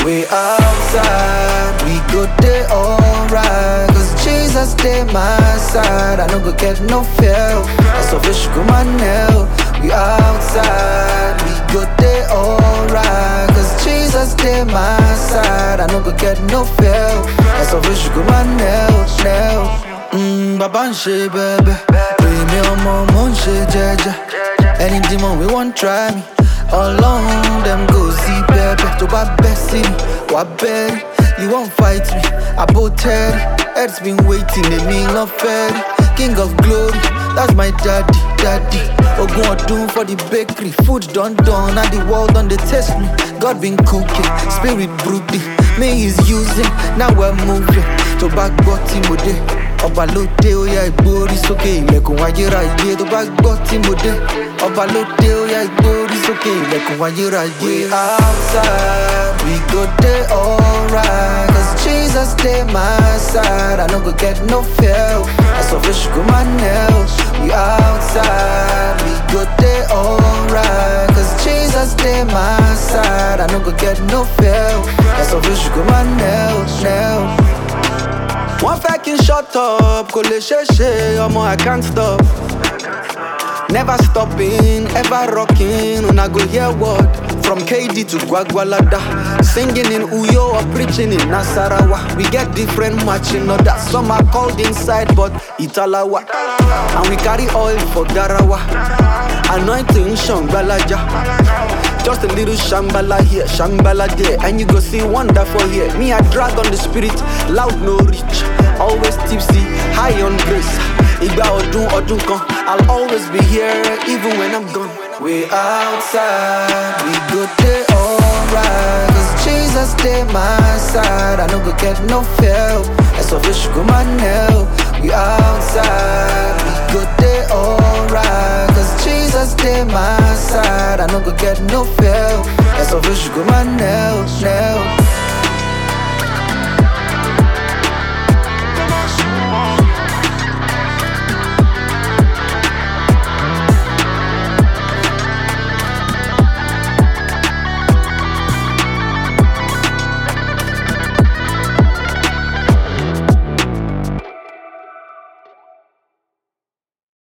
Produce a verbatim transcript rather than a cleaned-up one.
We outside, we go there alright. Cause Jesus stay my side. I no go get no fear. I so fish go my nail. We outside, we go there alright. Cause Jesus stay my side. I no go get no fear. I so fish go my nail, nail. Mmm, baba nche baby. We me omo mo nche jeje. Any demon we won't try me. Alone them go see baby. To bad see me, what baby? You won't fight me. I both tell Earth's been waiting, they mean not fair. King of glory, that's my daddy, daddy. Ogun Odun for the bakery. Food done done, and the world on the test me. God been cooking, spirit brooding. Me he's using, now we're moving. To back body mode. Ọba ló dé ó yá ìgbórí sókè ilẹ̀kùn ayérayé tó bá gbọ́ tí mo dé. Ọba ló dé ó yá ìgbórí sókè ilẹ̀kùn ayérayé. We outside, we go dey alright. Cause Jesus stay my side. I no go get no fear. I so fish go my nail. We outside, we go dey alright. Cause Jesus stay my side. I no go get no fear. I so fish go my nail, nail. One fẹ́ kí n shut up, kò lè ṣeé ṣe, ọmọ I can't stop. Never stopping, ever rocking, una go hear word. From K D to Gwagwalada, singing in Uyo or preaching in Nasarawa. We get different matching orders, some are called inside but Italawa. And we carry oil for Garawa, anointing Shambalaja. Just a little shambala here, shambala there, and you go see wonderful here. Me, I drag on the spirit, loud no reach. Always tipsy, high on grace. Igba odun odun kan, I'll always be here, even when I'm gone. We outside, we go there alright. Cause Jesus stay my side. I no go get no fear. I so fish go my nail. We outside, we go there alright. Cause Jesus stay my side. I no go get no fear. I so fish go my nail, nail.